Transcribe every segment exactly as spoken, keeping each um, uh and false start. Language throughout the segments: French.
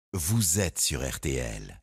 Vous êtes sur R T L.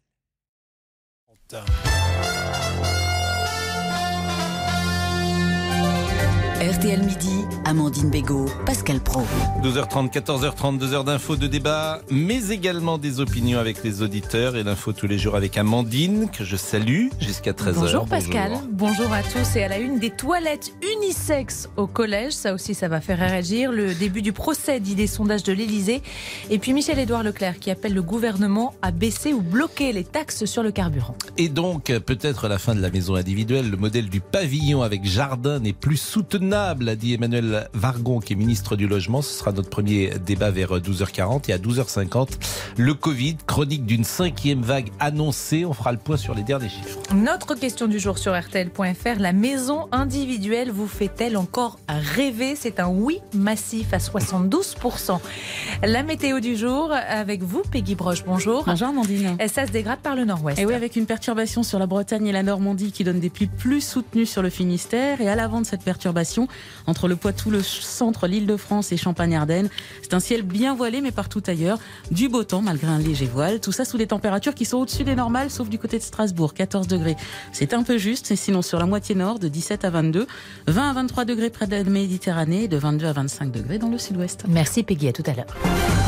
R T L Midi, Amandine Bégaud, Pascal Praud. douze heures trente, quatorze heures trente, deux heures d'infos, de débat, mais également des opinions avec les auditeurs et l'info tous les jours avec Amandine, que je salue jusqu'à treize heures. Bonjour Pascal, bonjour. bonjour à tous. Et à la une, des toilettes unisexes au collège, ça aussi ça va faire réagir. Le début du procès dit des sondages de l'Élysée. Et puis Michel-Édouard Leclerc qui appelle le gouvernement à baisser ou bloquer les taxes sur le carburant. Et donc peut-être la fin de la maison individuelle, le modèle du pavillon avec jardin n'est plus soutenable, a dit Emmanuel Vargon qui est ministre du Logement. Ce sera notre premier débat vers douze heures quarante. Et à douze heures cinquante, le Covid, chronique d'une cinquième vague annoncée. On fera le point sur les derniers chiffres. Notre question du jour sur R T L point F R, la maison individuelle vous fait-elle encore rêver? C'est un oui massif à soixante-douze pour cent. La météo du jour avec vous, Peggy Broche, bonjour. Bonjour Amandine. Ça se dégrade par le nord-ouest. Et oui, avec une perturbation sur la Bretagne et la Normandie qui donne des pluies plus soutenues sur le Finistère. Et à l'avant de cette perturbation, entre le Poitou, le centre, l'Île-de-France et Champagne-Ardenne, c'est un ciel bien voilé, mais partout ailleurs, du beau temps malgré un léger voile. Tout ça sous des températures qui sont au-dessus des normales, sauf du côté de Strasbourg, quatorze degrés. C'est un peu juste, et sinon sur la moitié nord, de dix-sept à vingt-deux, vingt à vingt-trois degrés près de la Méditerranée, et de vingt-deux à vingt-cinq degrés dans le sud-ouest. Merci Peggy, à tout à l'heure.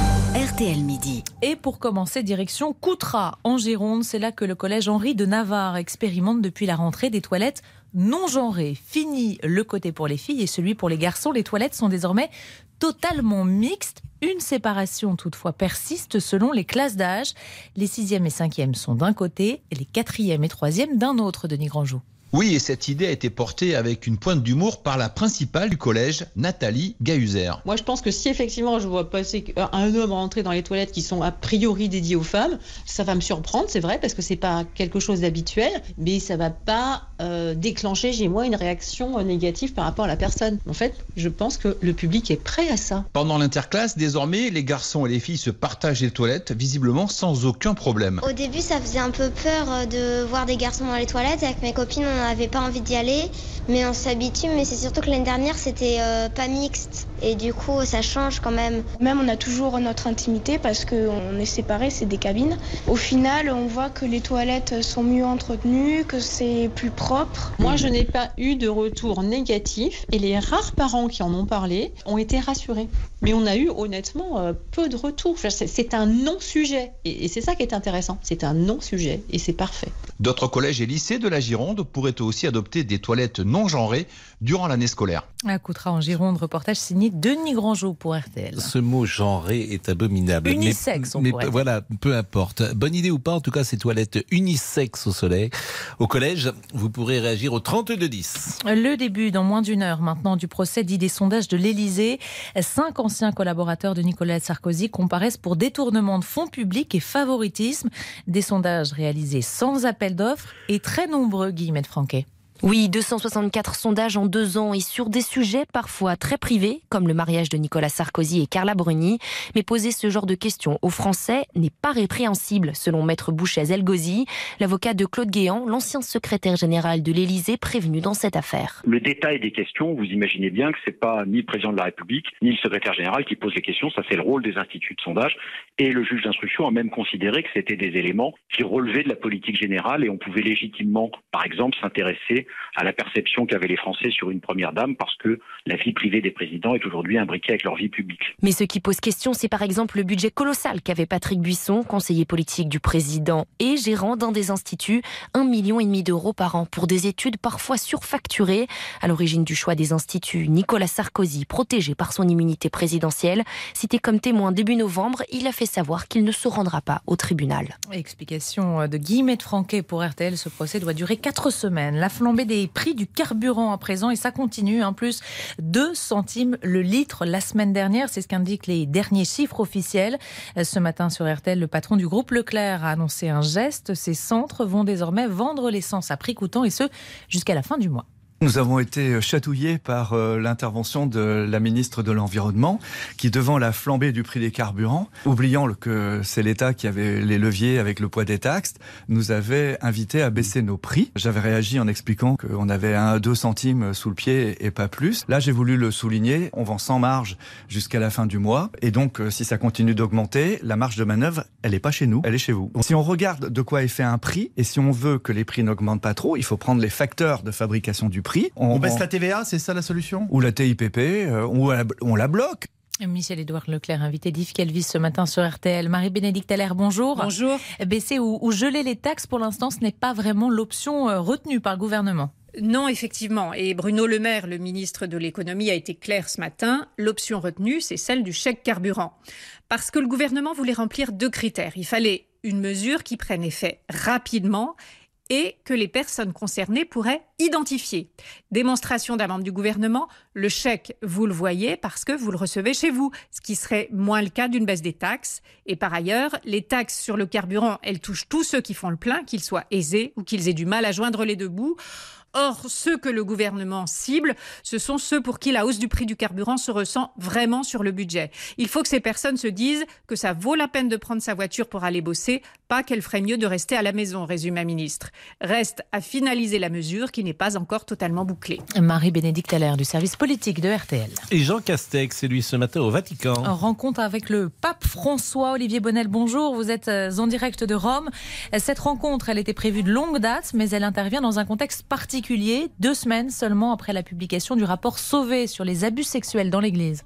R T L Midi. Et pour commencer, direction Coutras, en Gironde. C'est là que le collège Henri de Navarre expérimente depuis la rentrée des toilettes non genrées. Fini le côté pour les filles et celui pour les garçons. Les toilettes sont désormais totalement mixtes. Une séparation toutefois persiste selon les classes d'âge. Les sixièmes et cinquièmes sont d'un côté et les quatrièmes et troisièmes d'un autre, Denis Grandjou. Oui, et cette idée a été portée avec une pointe d'humour par la principale du collège, Nathalie Gahuzer. Moi, je pense que si effectivement je vois passer un homme rentrer dans les toilettes qui sont a priori dédiées aux femmes, ça va me surprendre, c'est vrai, parce que c'est pas quelque chose d'habituel, mais ça va pas euh, déclencher chez moi une réaction négative par rapport à la personne. En fait, je pense que le public est prêt à ça. Pendant l'interclasse, désormais, les garçons et les filles se partagent les toilettes, visiblement sans aucun problème. Au début, ça faisait un peu peur de voir des garçons dans les toilettes. Avec mes copines, on n'avait pas envie d'y aller, mais on s'habitue. Mais c'est surtout que l'année dernière, c'était euh, pas mixte. Et du coup, ça change quand même. Même on a toujours notre intimité parce qu'on est séparés, c'est des cabines. Au final, on voit que les toilettes sont mieux entretenues, que c'est plus propre. Moi, je n'ai pas eu de retour négatif et les rares parents qui en ont parlé ont été rassurés. Mais on a eu honnêtement euh, peu de retours. Enfin, c'est, c'est un non-sujet. Et, et c'est ça qui est intéressant. C'est un non-sujet et c'est parfait. D'autres collèges et lycées de la Gironde pourraient aussi adopter des toilettes non genrées durant l'année scolaire. À Coutras en Gironde, reportage signé Denis Grandjou pour R T L. Ce mot genré est abominable. Unisexe, on mais, pourrait mais dire. Voilà, peu importe. Bonne idée ou pas, en tout cas, ces toilettes unisexes au soleil. Au collège, vous pourrez réagir au trente-deux dix. Le début, dans moins d'une heure maintenant, du procès dit des sondages de l'Élysée. Cinq anciens collaborateurs de Nicolas Sarkozy comparaissent pour détournement de fonds publics et favoritisme. Des sondages réalisés sans appel d'offres et très nombreux, Guillemette Franquet. Oui, deux cent soixante-quatre sondages en deux ans et sur des sujets parfois très privés, comme le mariage de Nicolas Sarkozy et Carla Bruni. Mais poser ce genre de questions aux Français n'est pas répréhensible, selon Maître Bouchez-Elgozi, l'avocat de Claude Guéant, l'ancien secrétaire général de l'Élysée, prévenu dans cette affaire. Le détail des questions, vous imaginez bien que c'est pas ni le président de la République, ni le secrétaire général qui pose les questions. Ça, c'est le rôle des instituts de sondage. Et le juge d'instruction a même considéré que c'était des éléments qui relevaient de la politique générale et on pouvait légitimement, par exemple, s'intéresser à la perception qu'avaient les Français sur une première dame parce que la vie privée des présidents est aujourd'hui imbriquée avec leur vie publique. Mais ce qui pose question, c'est par exemple le budget colossal qu'avait Patrick Buisson, conseiller politique du président et gérant d'un des instituts, un million et demi d'euros par an pour des études parfois surfacturées. À l'origine du choix des instituts, Nicolas Sarkozy, protégé par son immunité présidentielle, cité comme témoin début novembre, il a fait savoir qu'il ne se rendra pas au tribunal. Explication de Guillemette Franquet pour R T L. Ce procès doit durer quatre semaines. La flambée des prix du carburant à présent et ça continue. En plus, deux centimes le litre la semaine dernière. C'est ce qu'indiquent les derniers chiffres officiels. Ce matin sur R T L, le patron du groupe Leclerc a annoncé un geste. Ces centres vont désormais vendre l'essence à prix coûtant et ce jusqu'à la fin du mois. Nous avons été chatouillés par euh, l'intervention de la ministre de l'Environnement qui, devant la flambée du prix des carburants, oubliant le, que c'est l'État qui avait les leviers avec le poids des taxes, nous avait invités à baisser nos prix. J'avais réagi en expliquant qu'on avait un à deux centimes sous le pied et pas plus. Là, j'ai voulu le souligner, on vend sans marge jusqu'à la fin du mois. Et donc, euh, si ça continue d'augmenter, la marge de manœuvre, elle n'est pas chez nous, elle est chez vous. Donc, si on regarde de quoi est fait un prix, et si on veut que les prix n'augmentent pas trop, il faut prendre les facteurs de fabrication du prix. On, on baisse on... la T V A, c'est ça la solution ? Ou la T I P P, euh, ou la, on la bloque. Michel-Édouard Leclerc, invité d'Yves Calvi ce matin sur R T L. Marie-Bénédicte Allaire, bonjour. Bonjour. Baisser ou, ou geler les taxes, pour l'instant, ce n'est pas vraiment l'option retenue par le gouvernement. Non, effectivement. Et Bruno Le Maire, le ministre de l'économie, a été clair ce matin. L'option retenue, c'est celle du chèque carburant. Parce que le gouvernement voulait remplir deux critères. Il fallait une mesure qui prenne effet rapidement et que les personnes concernées pourraient identifier. Démonstration d'un membre du gouvernement, le chèque, vous le voyez parce que vous le recevez chez vous, ce qui serait moins le cas d'une baisse des taxes. Et par ailleurs, les taxes sur le carburant, elles touchent tous ceux qui font le plein, qu'ils soient aisés ou qu'ils aient du mal à joindre les deux bouts. Or, ceux que le gouvernement cible, ce sont ceux pour qui la hausse du prix du carburant se ressent vraiment sur le budget. Il faut que ces personnes se disent que ça vaut la peine de prendre sa voiture pour aller bosser, pas qu'elle ferait mieux de rester à la maison, résume un ministre. Reste à finaliser la mesure qui n'est pas encore totalement bouclée. Marie-Bénédicte Allaire du service politique de R T L. Et Jean Castex, c'est lui ce matin au Vatican. En rencontre avec le pape François. Olivier Bonnel, bonjour. Vous êtes en direct de Rome. Cette rencontre, elle était prévue de longue date, mais elle intervient dans un contexte particulier. Deux semaines seulement après la publication du rapport Sauvé sur les abus sexuels dans l'Église.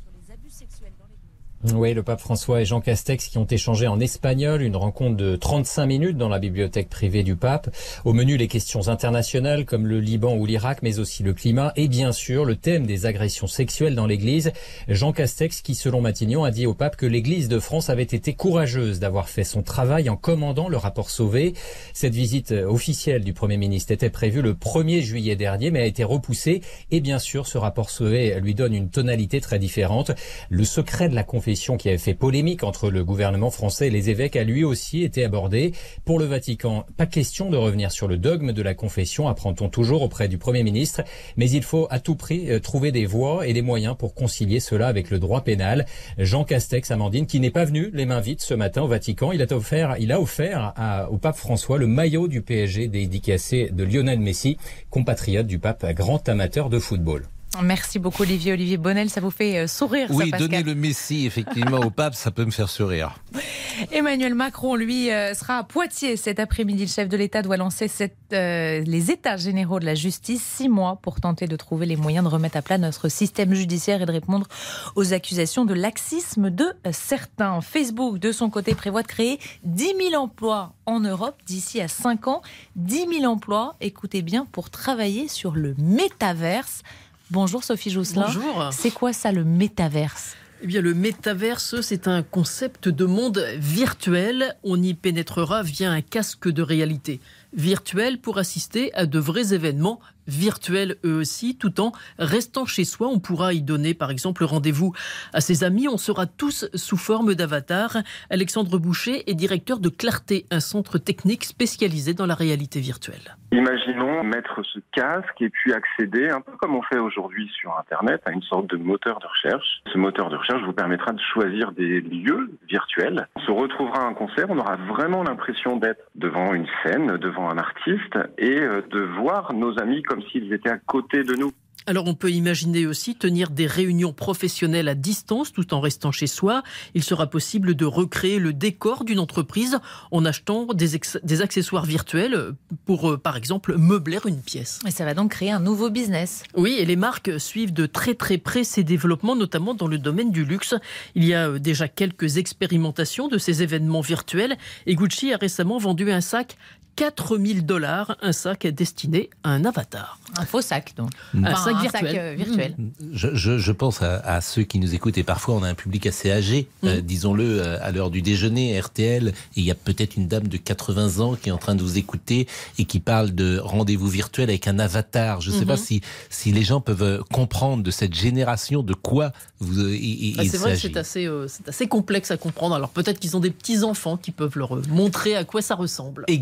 Oui, le pape François et Jean Castex qui ont échangé en espagnol, une rencontre de trente-cinq minutes dans la bibliothèque privée du pape. Au menu, les questions internationales comme le Liban ou l'Irak, mais aussi le climat et bien sûr le thème des agressions sexuelles dans l'Église. Jean Castex qui, selon Matignon, a dit au pape que l'Église de France avait été courageuse d'avoir fait son travail en commandant le rapport Sauvé. Cette visite officielle du Premier ministre était prévue le premier juillet dernier, mais a été repoussée. Et bien sûr, ce rapport Sauvé lui donne une tonalité très différente. Le secret de la confession qui avait fait polémique entre le gouvernement français et les évêques a lui aussi été abordé. Pour le Vatican, pas question de revenir sur le dogme de la confession, apprend-on toujours auprès du Premier ministre, mais il faut à tout prix trouver des voies et des moyens pour concilier cela avec le droit pénal. Jean Castex, Amandine, qui n'est pas venu les mains vides ce matin au Vatican, il a offert, il a offert à, au pape François le maillot du P S G dédicacé de Lionel Messi, compatriote du pape, grand amateur de football. Merci beaucoup Olivier. Olivier Bonnel, ça vous fait sourire, oui, ça, Pascal ? Oui, donner le Messie effectivement au pape, ça peut me faire sourire. Emmanuel Macron, lui, sera à Poitiers cet après-midi. Le chef de l'État doit lancer cette, euh, les états généraux de la justice, six mois pour tenter de trouver les moyens de remettre à plat notre système judiciaire et de répondre aux accusations de laxisme de certains. Facebook, de son côté, prévoit de créer dix mille emplois en Europe d'ici à cinq ans. dix mille emplois, écoutez bien, pour travailler sur le métaverse. Bonjour Sophie Jousselin. Bonjour. C'est quoi ça, le métaverse ? Eh bien, le métaverse, c'est un concept de monde virtuel. On y pénétrera via un casque de réalité virtuelle pour assister à de vrais événements virtuels eux aussi, tout en restant chez soi. On pourra y donner par exemple rendez-vous à ses amis. On sera tous sous forme d'avatar. Alexandre Boucher est directeur de Clarté, un centre technique spécialisé dans la réalité virtuelle. Imaginons mettre ce casque et puis accéder, un peu comme on fait aujourd'hui sur Internet, à une sorte de moteur de recherche. Ce moteur de recherche vous permettra de choisir des lieux virtuels. On se retrouvera à un concert, on aura vraiment l'impression d'être devant une scène, devant un artiste et de voir nos amis comme s'ils étaient à côté de nous. Alors on peut imaginer aussi tenir des réunions professionnelles à distance tout en restant chez soi. Il sera possible de recréer le décor d'une entreprise en achetant des, ex- des accessoires virtuels pour euh, par exemple meubler une pièce. Et ça va donc créer un nouveau business. Oui, et les marques suivent de très très près ces développements, notamment dans le domaine du luxe. Il y a euh, déjà quelques expérimentations de ces événements virtuels et Gucci a récemment vendu un sac quatre mille dollars, un sac destiné à un avatar. Un faux sac, donc. Un enfin, sac un virtuel. Sac, euh, virtuel. Je, je, je pense à, à ceux qui nous écoutent, et parfois on a un public assez âgé, mmh. euh, disons-le, euh, à l'heure du déjeuner, R T L, et il y a peut-être une dame de quatre-vingts ans qui est en train de vous écouter et qui parle de rendez-vous virtuel avec un avatar. Je ne sais mmh. pas si, si les gens peuvent comprendre de cette génération de quoi vous, euh, il, ah, il c'est s'agit. vrai que c'est assez, euh, c'est assez complexe à comprendre. Alors peut-être qu'ils ont des petits-enfants qui peuvent leur montrer à quoi ça ressemble. Exactement.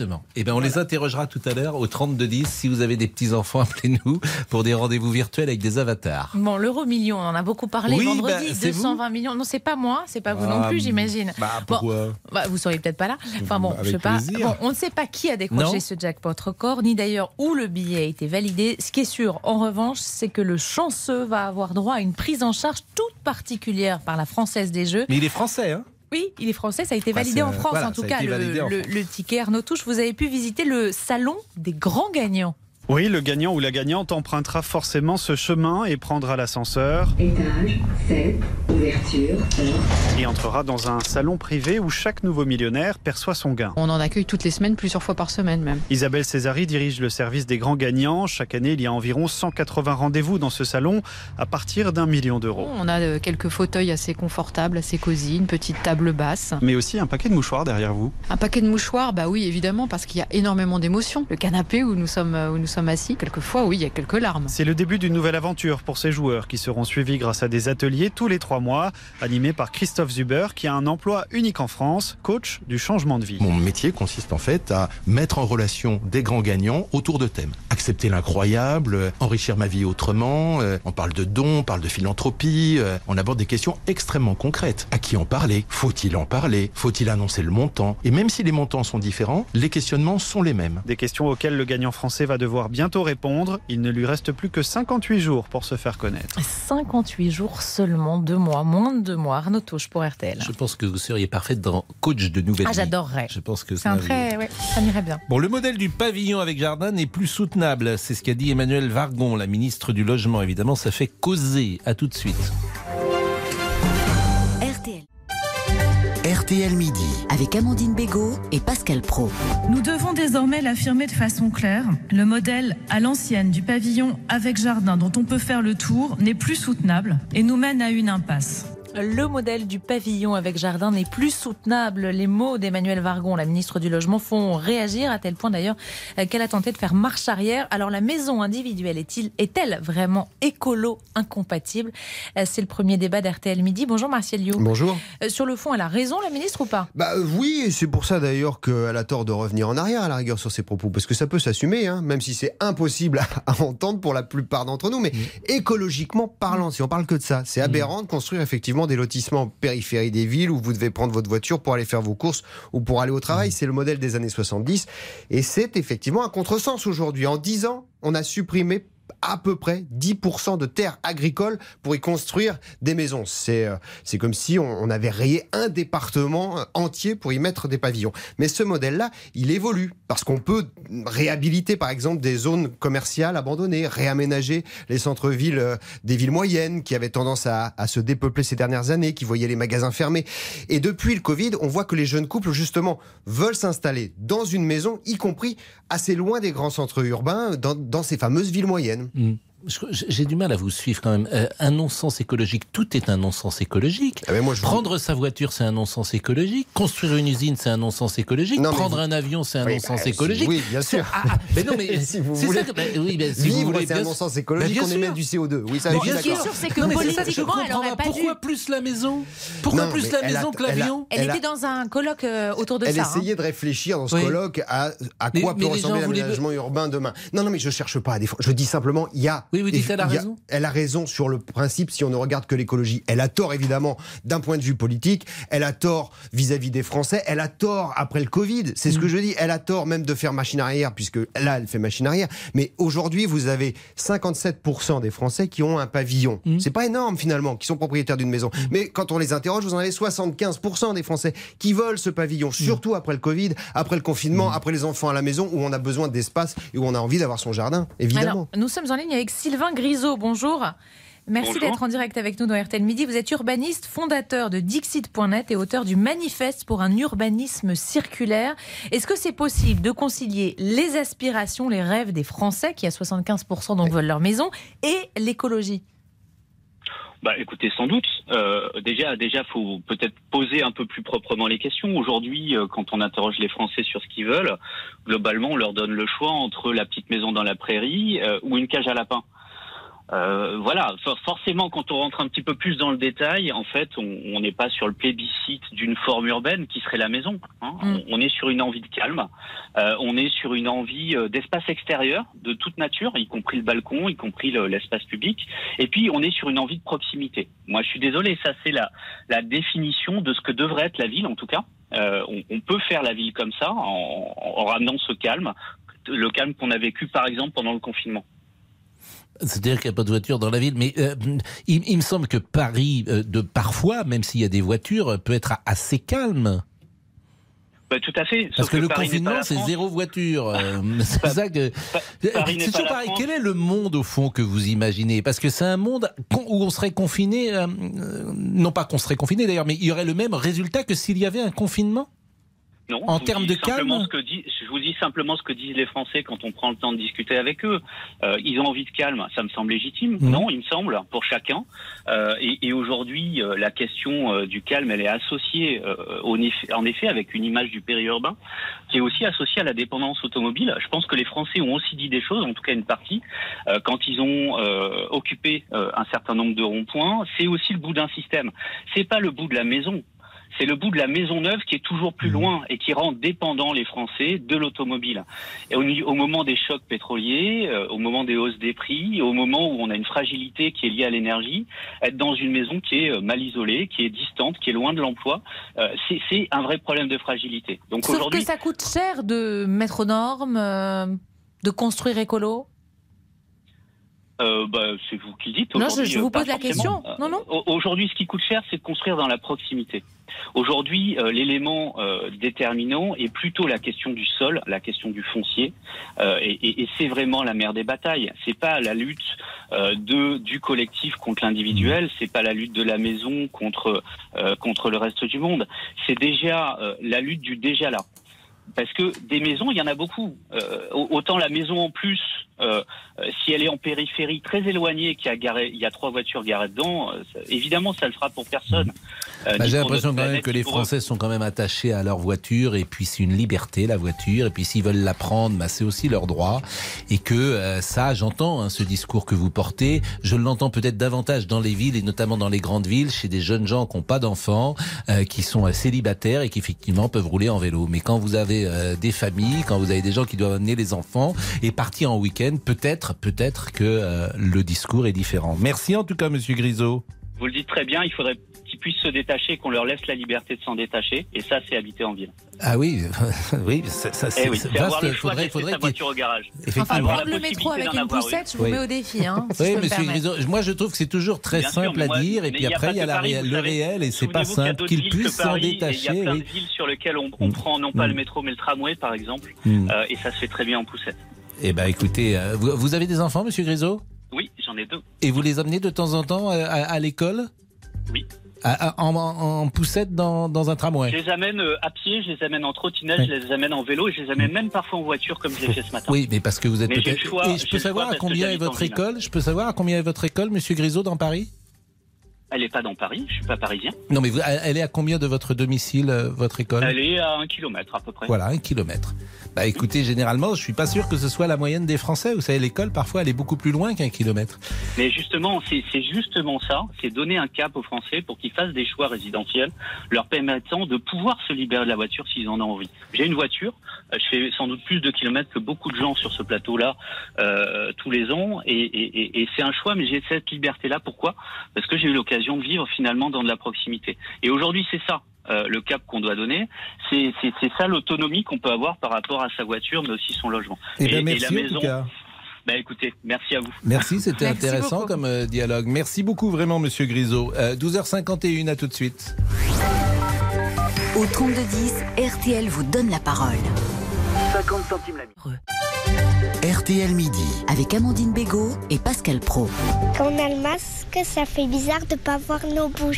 Exactement. Eh ben, on voilà. les interrogera tout à l'heure au trente-deux dix. Si vous avez des petits-enfants, appelez-nous pour des rendez-vous virtuels avec des avatars. Bon, l'euro million, on en a beaucoup parlé oui, vendredi. Bah, deux cent vingt vous millions. Non, c'est pas moi, c'est pas vous ah, non plus, j'imagine. Bah, pourquoi bon, bah, vous seriez peut-être pas là. Enfin bon, avec je sais pas. Bon, on ne sait pas qui a décroché non. ce jackpot record, ni d'ailleurs où le billet a été validé. Ce qui est sûr, en revanche, c'est que le chanceux va avoir droit à une prise en charge toute particulière par la Française des Jeux. Mais il est français, hein? Oui, il est français, ça a été validé enfin, en France, voilà, en tout cas, le, le, France. le ticket Arnaud Touche. Vous avez pu visiter le salon des grands gagnants. Oui, le gagnant ou la gagnante empruntera forcément ce chemin et prendra l'ascenseur. Étage sept, ouverture, heure. Et entrera dans un salon privé où chaque nouveau millionnaire perçoit son gain. On en accueille toutes les semaines, plusieurs fois par semaine même. Isabelle Césari dirige le service des grands gagnants. Chaque année, il y a environ cent quatre-vingts rendez-vous dans ce salon à partir d'un million d'euros. On a quelques fauteuils assez confortables, assez cosy, une petite table basse. Mais aussi un paquet de mouchoirs derrière vous. Un paquet de mouchoirs, bah oui, évidemment, parce qu'il y a énormément d'émotions. Le canapé où nous sommes, où nous sommes assis, quelquefois, oui, il y a quelques larmes. C'est le début d'une nouvelle aventure pour ces joueurs qui seront suivis grâce à des ateliers tous les trois mois, animés par Christophe Zuber, qui a un emploi unique en France, coach du changement de vie. Mon métier consiste en fait à mettre en relation des grands gagnants autour de thèmes. Accepter l'incroyable, enrichir ma vie autrement, on parle de dons, on parle de philanthropie, on aborde des questions extrêmement concrètes. À qui en parler? Faut-il en parler? Faut-il annoncer le montant? Et même si les montants sont différents, les questionnements sont les mêmes. Des questions auxquelles le gagnant français va devoir bientôt répondre. Il ne lui reste plus que cinquante-huit jours pour se faire connaître. cinquante-huit jours seulement, deux mois, moins de deux mois. Arnaud Touche pour R T L. Je pense que vous seriez parfaite dans coach de nouvelle vie. Ah, j'adorerais. Je pense que c'est un très, ouais, ça m'irait bien. Bon, le modèle du pavillon avec jardin n'est plus soutenable. C'est ce qu'a dit Emmanuelle Wargon, la ministre du Logement. Évidemment, ça fait causer. À tout de suite. R T L. R T L Midi. Avec Amandine Bégaud et Pascal Praud. Nous devons désormais l'affirmer de façon claire. Le modèle à l'ancienne du pavillon avec jardin dont on peut faire le tour n'est plus soutenable et nous mène à une impasse. Le modèle du pavillon avec jardin n'est plus soutenable. Les mots d'Emmanuelle Wargon, la ministre du Logement, font réagir à tel point d'ailleurs qu'elle a tenté de faire marche arrière. Alors la maison individuelle est-il, est-elle vraiment écolo-incompatible? C'est le premier débat d'R T L Midi. Bonjour Martial Liu. Bonjour. Sur le fond, elle a raison la ministre ou pas? Bah oui, et c'est pour ça d'ailleurs qu'elle a tort de revenir en arrière à la rigueur sur ses propos, parce que ça peut s'assumer, hein, même si c'est impossible à, à entendre pour la plupart d'entre nous. Mais mmh. écologiquement parlant, si on parle que de ça, c'est aberrant mmh. de construire effectivement des lotissements en périphérie des villes où vous devez prendre votre voiture pour aller faire vos courses ou pour aller au travail. Mmh. C'est le modèle des années soixante-dix et c'est effectivement un contresens aujourd'hui. En dix ans, on a supprimé à peu près dix pour cent de terres agricoles pour y construire des maisons. C'est, euh, c'est comme si on, on avait rayé un département entier pour y mettre des pavillons. Mais ce modèle-là, il évolue parce qu'on peut réhabiliter par exemple des zones commerciales abandonnées, réaménager les centres-villes euh, des villes moyennes qui avaient tendance à, à se dépeupler ces dernières années, qui voyaient les magasins fermés. Et depuis le Covid, on voit que les jeunes couples justement veulent s'installer dans une maison, y compris assez loin des grands centres urbains, dans, dans ces fameuses villes moyennes. Mmh. J'ai du mal à vous suivre quand même. Euh, un non-sens écologique, tout est un non-sens écologique. Ah moi, je Prendre vous... sa voiture, c'est un non-sens écologique. Construire une usine, c'est un non-sens écologique. Non, Prendre vous... un avion, c'est un oui, non-sens bah, écologique. Oui, bien sûr. Ah, ah, mais non, mais si vous c'est voulez... ça que, bah, oui, bah, si Vivre, vous voulez, c'est un non-sens écologique. Bah, on émet du C O deux. Oui, ça. Mais bien sûr, c'est que non, politiquement, elle n'aurait pas Pourquoi dû. plus la maison Pourquoi non, plus la maison a, que l'avion Elle, a, elle, elle était dans un colloque euh, autour de elle ça. Elle essayait hein. de réfléchir dans ce oui. colloque à, à quoi mais, peut mais ressembler l'aménagement voulaient... urbain demain. Non, non, mais je cherche pas à défendre. Je dis simplement, il y a. Oui, vous dites qu'elle a raison. Elle a raison sur le principe si on ne regarde que l'écologie. Elle a tort évidemment d'un point de vue politique. Elle a tort vis-à-vis des Français. Elle a tort après le Covid. C'est mmh. ce que je dis. Elle a tort même de faire machine arrière puisque là, elle fait machine arrière. Mais aujourd'hui, vous avez cinquante-sept pour cent des Français qui ont un pavillon. Mmh. C'est pas énorme finalement, qui sont propriétaires d'une maison. Mmh. Mais quand on les interroge, vous en avez soixante-quinze pour cent des Français qui veulent ce pavillon. Surtout mmh. après le Covid, après le confinement, mmh. après les enfants à la maison où on a besoin d'espace et où on a envie d'avoir son jardin, évidemment. Alors, nous sommes en ligne avec Sylvain Grisot. Bonjour. Merci Bonjour. d'être en direct avec nous dans R T L Midi. Vous êtes urbaniste, fondateur de Dixit point net et auteur du manifeste pour un urbanisme circulaire. Est-ce que c'est possible de concilier les aspirations, les rêves des Français, qui à soixante-quinze pour cent donc oui. veulent leur maison, et l'écologie ? Bah, écoutez, sans doute. Euh, déjà, déjà, faut peut-être poser un peu plus proprement les questions. Aujourd'hui, euh, quand on interroge les Français sur ce qu'ils veulent, globalement, on leur donne le choix entre la petite maison dans la prairie euh, ou une cage à lapins. Euh, voilà, forcément, quand on rentre un petit peu plus dans le détail, en fait, on n'est pas sur le plébiscite d'une forme urbaine qui serait la maison. Hein. Mm. On, on est sur une envie de calme, euh, on est sur une envie d'espace extérieur, de toute nature, y compris le balcon, y compris le, l'espace public. Et puis, on est sur une envie de proximité. Moi, je suis désolé, ça c'est la, la définition de ce que devrait être la ville, en tout cas. Euh, on, on peut faire la ville comme ça, en, en ramenant ce calme, le calme qu'on a vécu, par exemple, pendant le confinement. C'est-à-dire qu'il n'y a pas de voiture dans la ville, mais euh, il, il me semble que Paris, euh, de parfois, même s'il y a des voitures, peut être assez calme. Bah, tout à fait. Parce que, que le Paris confinement, c'est zéro voiture. Euh, c'est ça que. Paris n'est c'est pas la pareil. France. Quel est le monde au fond que vous imaginez? Parce que c'est un monde où on serait confiné, euh, non pas qu'on serait confiné d'ailleurs, mais il y aurait le même résultat que s'il y avait un confinement. Non, en termes de calme, ce que dit, je vous dis simplement ce que disent les Français quand on prend le temps de discuter avec eux. Euh, ils ont envie de calme, ça me semble légitime. Mmh. Non, il me semble, pour chacun. Euh, et, et aujourd'hui, euh, la question euh, du calme, elle est associée, euh, au, en effet, avec une image du périurbain, qui est aussi associée à la dépendance automobile. Je pense que les Français ont aussi dit des choses, en tout cas une partie, euh, quand ils ont euh, occupé euh, un certain nombre de ronds-points. C'est aussi le bout d'un système. C'est pas le bout de la maison. C'est le bout de la maison neuve qui est toujours plus loin et qui rend dépendants les Français de l'automobile. Et au, au moment des chocs pétroliers, euh, au moment des hausses des prix, au moment où on a une fragilité qui est liée à l'énergie, être dans une maison qui est mal isolée, qui est distante, qui est loin de l'emploi, euh, c'est, c'est un vrai problème de fragilité. Donc Sauf aujourd'hui, que ça coûte cher de mettre aux normes, euh, de construire écolo. Euh, bah, c'est vous qui dites. Non, je, je vous euh, pose la forcément. question. Non, non. Aujourd'hui, ce qui coûte cher, c'est de construire dans la proximité. Aujourd'hui, euh, l'élément euh, déterminant est plutôt la question du sol, la question du foncier, euh, et, et, et c'est vraiment la mère des batailles. C'est pas la lutte euh, de du collectif contre l'individuel, c'est pas la lutte de la maison contre euh, contre le reste du monde. C'est déjà euh, la lutte du déjà là. Parce que des maisons, il y en a beaucoup. Euh, autant la maison en plus, euh, si elle est en périphérie très éloignée, qu'il y a, garé, il y a trois voitures garées dedans, euh, ça, évidemment, ça le fera pour personne. Euh, bah, j'ai l'impression quand planète, même que les Français eux. sont quand même attachés à leur voiture, et puis c'est une liberté, la voiture, et puis s'ils veulent la prendre, bah, c'est aussi leur droit. Et que euh, ça, j'entends hein, ce discours que vous portez, je l'entends peut-être davantage dans les villes, et notamment dans les grandes villes, chez des jeunes gens qui n'ont pas d'enfants, euh, qui sont euh, célibataires et qui effectivement peuvent rouler en vélo. Mais quand vous avez Euh, des familles, quand vous avez des gens qui doivent amener les enfants et partir en week-end, peut-être, peut-être que euh, le discours est différent. Merci en tout cas, Monsieur Grisot. Vous le dites très bien, il faudrait qu'ils puissent se détacher, qu'on leur laisse la liberté de s'en détacher, et ça, c'est habiter en ville. Ah oui, oui, ça, ça c'est, eh oui, c'est vaste. Avoir le choix faudrait, de faudrait sa voiture au garage. Enfin, prendre le métro avec une poussette, je vous oui. mets au défi. Hein, si oui, Monsieur Grisot, moi je trouve que c'est toujours très bien simple sûr, moi, à dire, et puis après il y a, la Paris, ré... le réel, et c'est pas simple qu'ils puissent s'en détacher. Il y a plein oui. de villes sur lesquelles on, on mm. prend non pas mm. le métro, mais le tramway, par exemple, mm. euh, et ça se fait très bien en poussette. Eh ben, écoutez, euh, vous, vous avez des enfants, Monsieur Grisot ? Oui, j'en ai deux. Et vous les amenez de temps en temps à, à, à l'école ? Oui. À, en, en, en poussette dans, dans un tramway. Je les amène à pied, je les amène en trottinette, oui. je les amène en vélo et je les amène même parfois en voiture comme je l'ai fait ce matin. Oui, mais parce que vous êtes mais peut-être... Choix, et je peux savoir à combien est votre école Je peux savoir à combien est votre école, Monsieur Grisot, dans Paris ? Elle n'est pas dans Paris, je ne suis pas parisien. Non, mais vous, elle est à combien de votre domicile, votre école ? Elle est à un kilomètre à peu près. Voilà, un kilomètre. Bah écoutez, généralement, je ne suis pas sûr que ce soit la moyenne des Français. Vous savez, l'école, parfois, elle est beaucoup plus loin qu'un kilomètre. Mais justement, c'est, c'est justement ça, c'est donner un cap aux Français pour qu'ils fassent des choix résidentiels, leur permettant de pouvoir se libérer de la voiture s'ils en ont envie. J'ai une voiture, je fais sans doute plus de kilomètres que beaucoup de gens sur ce plateau-là euh, tous les ans, et, et, et, et c'est un choix, mais j'ai cette liberté-là. Pourquoi ? Parce que j'ai eu l'occasion de vivre finalement dans de la proximité. Et aujourd'hui, c'est ça. Euh, le cap qu'on doit donner, c'est, c'est, c'est ça l'autonomie qu'on peut avoir par rapport à sa voiture, mais aussi son logement. Et, et, ben merci, et la maison. En tout cas. Bah écoutez, merci à vous. Merci, c'était merci intéressant beaucoup. Comme euh, dialogue. Merci beaucoup vraiment, Monsieur Grisot. Euh, douze heures cinquante et une, à tout de suite. Au trente-deux dix, R T L vous donne la parole. cinquante centimes la minute. R T L Midi. Avec Amandine Bégaud et Pascal Praud. Quand on a le masque, ça fait bizarre de ne pas voir nos bouches.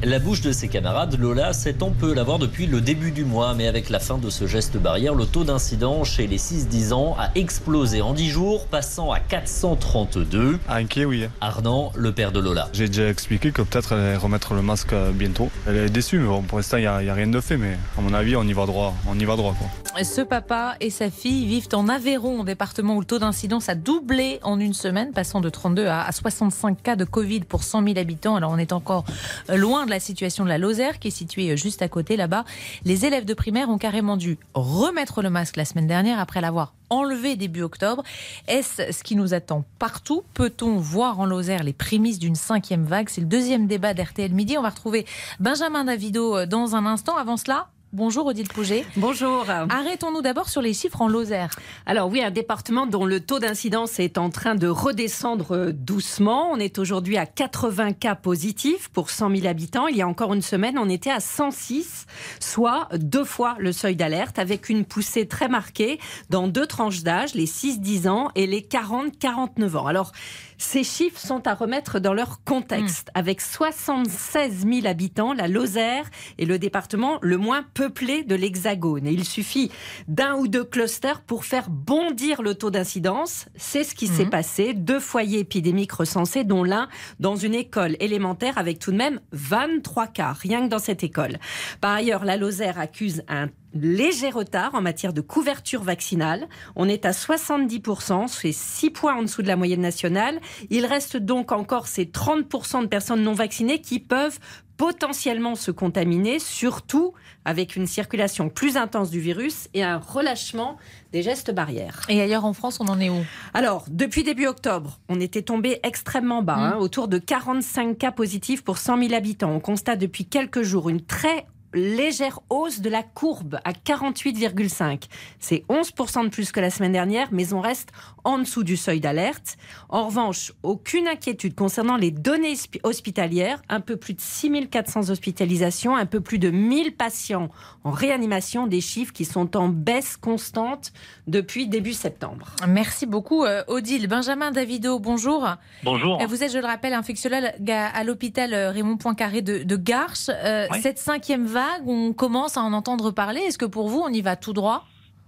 La bouche de ses camarades, Lola, c'est on peut l'avoir depuis le début du mois. Mais avec la fin de ce geste barrière, le taux d'incidence chez les six dix ans a explosé en dix jours, passant à quatre cent trente-deux. Inquiet, oui. Arnan, le père de Lola. J'ai déjà expliqué que peut-être elle allait remettre le masque bientôt. Elle est déçue, mais bon, pour l'instant, il n'y a, a rien de fait. Mais à mon avis, on y va droit. On y va droit, quoi. Ce papa et sa fille vivent en Aveyron, département où le taux d'incidence a doublé en une semaine, passant de trente-deux à soixante-cinq cas de Covid pour cent mille habitants. Alors on est encore loin de la situation de la Lozère, qui est située juste à côté là-bas. Les élèves de primaire ont carrément dû remettre le masque la semaine dernière après l'avoir enlevé début octobre. Est-ce ce qui nous attend partout? Peut-on voir en Lozère les prémices d'une cinquième vague? C'est le deuxième débat d'R T L Midi. On va retrouver Benjamin Davido dans un instant. Avant cela, bonjour Odile Pouget. Bonjour. Arrêtons-nous d'abord sur les chiffres en Lozère. Alors oui, un département dont le taux d'incidence est en train de redescendre doucement. On est aujourd'hui à quatre-vingts cas positifs pour cent mille habitants. Il y a encore une semaine, on était à cent six, soit deux fois le seuil d'alerte, avec une poussée très marquée dans deux tranches d'âge, les six dix ans et les quarante à quarante-neuf ans. Alors, ces chiffres sont à remettre dans leur contexte. Mmh. Avec soixante-seize mille habitants, la Lozère est le département le moins peuplé de l'Hexagone. Et il suffit d'un ou deux clusters pour faire bondir le taux d'incidence. C'est ce qui mmh. s'est passé. Deux foyers épidémiques recensés, dont l'un dans une école élémentaire avec tout de même vingt-trois cas, rien que dans cette école. Par ailleurs, la Lozère accuse un léger retard en matière de couverture vaccinale. On est à soixante-dix pour cent, c'est six points en dessous de la moyenne nationale. Il reste donc encore ces trente pour cent de personnes non vaccinées qui peuvent potentiellement se contaminer, surtout avec une circulation plus intense du virus et un relâchement des gestes barrières. Et ailleurs en France, on en est où? Alors, depuis début octobre, on était tombé extrêmement bas, mmh. hein, autour de quarante-cinq cas positifs pour cent mille habitants. On constate depuis quelques jours une très légère hausse de la courbe à quarante-huit virgule cinq. C'est onze pour cent de plus que la semaine dernière, mais on reste en dessous du seuil d'alerte. En revanche, aucune inquiétude concernant les données hospitalières. Un peu plus de six mille quatre cents hospitalisations, un peu plus de mille patients en réanimation, des chiffres qui sont en baisse constante depuis début septembre. Merci beaucoup Odile. Benjamin Davido, bonjour. Bonjour. Vous êtes, je le rappelle, infectiologue à l'hôpital Raymond Poincaré de, de Garches. Euh, oui. Cette cinquième vague, on commence à en entendre parler. Est-ce que pour vous, on y va tout droit?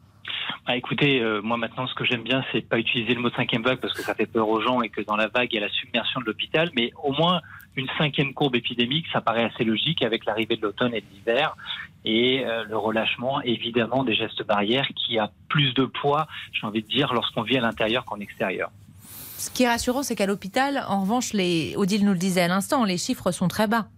Ah, écoutez, euh, moi maintenant, ce que j'aime bien, c'est pas utiliser le mot cinquième vague parce que ça fait peur aux gens et que dans la vague, il y a la submersion de l'hôpital. Mais au moins, une cinquième courbe épidémique, ça paraît assez logique avec l'arrivée de l'automne et de l'hiver et euh, le relâchement, évidemment, des gestes barrières qui a plus de poids, j'ai envie de dire, lorsqu'on vit à l'intérieur qu'en extérieur. Ce qui est rassurant, c'est qu'à l'hôpital, en revanche, les... Odile nous le disait à l'instant, les chiffres sont très bas.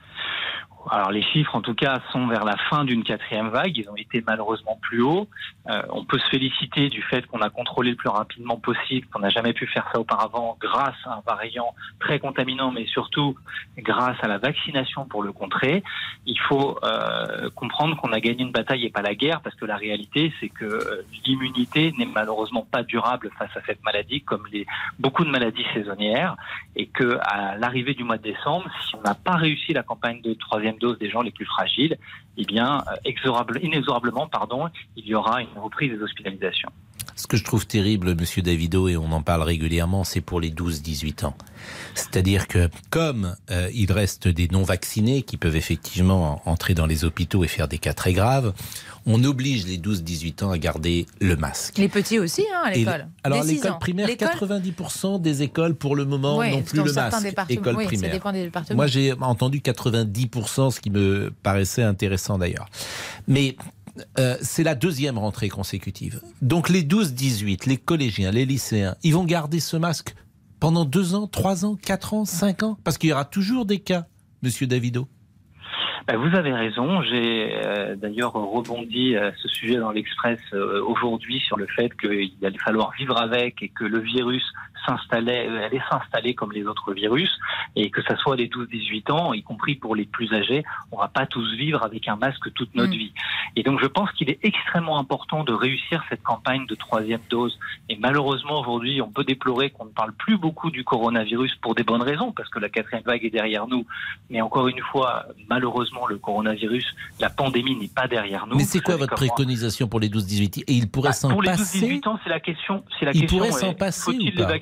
Alors les chiffres, en tout cas, sont vers la fin d'une quatrième vague. Ils ont été malheureusement plus hauts. Euh, on peut se féliciter du fait qu'on a contrôlé le plus rapidement possible, qu'on n'a jamais pu faire ça auparavant grâce à un variant très contaminant, mais surtout grâce à la vaccination pour le contrer. Il faut euh, comprendre qu'on a gagné une bataille et pas la guerre, parce que la réalité, c'est que l'immunité n'est malheureusement pas durable face à cette maladie, comme les, beaucoup de maladies saisonnières, et que à l'arrivée du mois de décembre, si on n'a pas réussi la campagne de troisième dose des gens les plus fragiles, eh bien, exorable, inexorablement, pardon, il y aura une reprise des hospitalisations. Ce que je trouve terrible, Monsieur Davido, et on en parle régulièrement, c'est pour les douze dix-huit ans. C'est-à-dire que, comme euh, il reste des non-vaccinés qui peuvent effectivement entrer dans les hôpitaux et faire des cas très graves, on oblige les douze dix-huit ans à garder le masque. Les petits aussi, hein, à l'école. Et, alors, l'école primaire, quatre-vingt-dix pour cent des écoles, pour le moment, ouais, n'ont plus le masque. École oui, primaire. Ça dépend des départements. Moi, j'ai entendu quatre-vingt-dix pour cent, ce qui me paraissait intéressant d'ailleurs. Mais euh, c'est la deuxième rentrée consécutive. Donc, les douze dix-huit, les collégiens, les lycéens, ils vont garder ce masque pendant deux ans, trois ans, quatre ans, cinq ans, parce qu'il y aura toujours des cas, Monsieur Davido. Ben, vous avez raison. J'ai euh, d'ailleurs rebondi à ce sujet dans l'Express euh, aujourd'hui sur le fait qu'il allait falloir vivre avec et que le virus s'installait, euh, allait s'installer comme les autres virus et que ça soit les douze dix-huit ans, y compris pour les plus âgés, on va pas tous vivre avec un masque toute notre mmh. vie. Et donc je pense qu'il est extrêmement important de réussir cette campagne de troisième dose. Et malheureusement aujourd'hui, on peut déplorer qu'on ne parle plus beaucoup du coronavirus pour des bonnes raisons, parce que la quatrième vague est derrière nous. Mais encore une fois, malheureusement, le coronavirus, la pandémie n'est pas derrière nous. Mais c'est quoi votre préconisation pour les douze dix-huit? Et il pourrait bah, s'en pour passer? Pour les douze dix-huit ans, c'est la question. C'est la il question, pourrait s'en est, passer faut-il ou pas? les vacciner?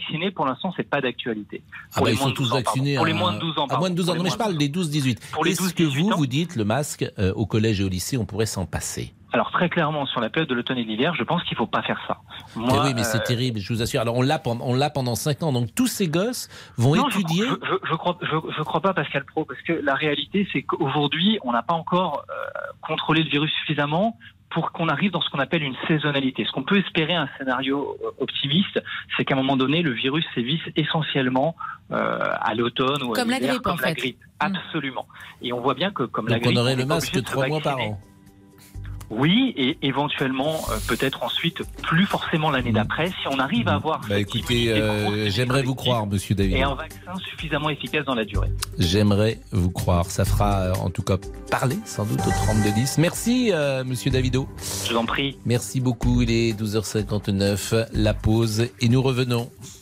vaccinés, pour l'instant, c'est pas d'actualité. Ah bah, ils sont tous vaccinés. Pour les moins de douze ans. À moins de douze ans. Non, mais je parle des douze dix-huit. Est-ce que vous, vous dites, le masque, euh, au collège et au lycée, on pourrait s'en passer? Alors très clairement, sur la période de l'automne et de l'hiver, je pense qu'il ne faut pas faire ça. Moi, eh oui, mais c'est euh... terrible, je vous assure. Alors on l'a, on l'a pendant cinq ans, donc tous ces gosses vont non, étudier... Je ne je, je crois, je, je crois pas, Pascal Praud, parce que la réalité, c'est qu'aujourd'hui, on n'a pas encore euh, contrôlé le virus suffisamment pour qu'on arrive dans ce qu'on appelle une saisonnalité. Ce qu'on peut espérer, un scénario optimiste, c'est qu'à un moment donné, le virus sévisse essentiellement euh, à l'automne ou à comme la grippe, comme en la fait. grippe. Absolument. Et on voit bien que comme donc la grippe... on aurait le masque trois mois par an. Oui, et éventuellement, euh, peut-être ensuite, plus forcément l'année d'après, si on arrive à avoir... Bah écoutez, euh, j'aimerais vous croire, monsieur David. Et un vaccin suffisamment efficace dans la durée. J'aimerais vous croire. Ça fera en tout cas parler, sans doute, au trente-deux dix. Merci, euh, monsieur Davido. Je vous en prie. Merci beaucoup. Il est douze heures cinquante-neuf. La pause et nous revenons.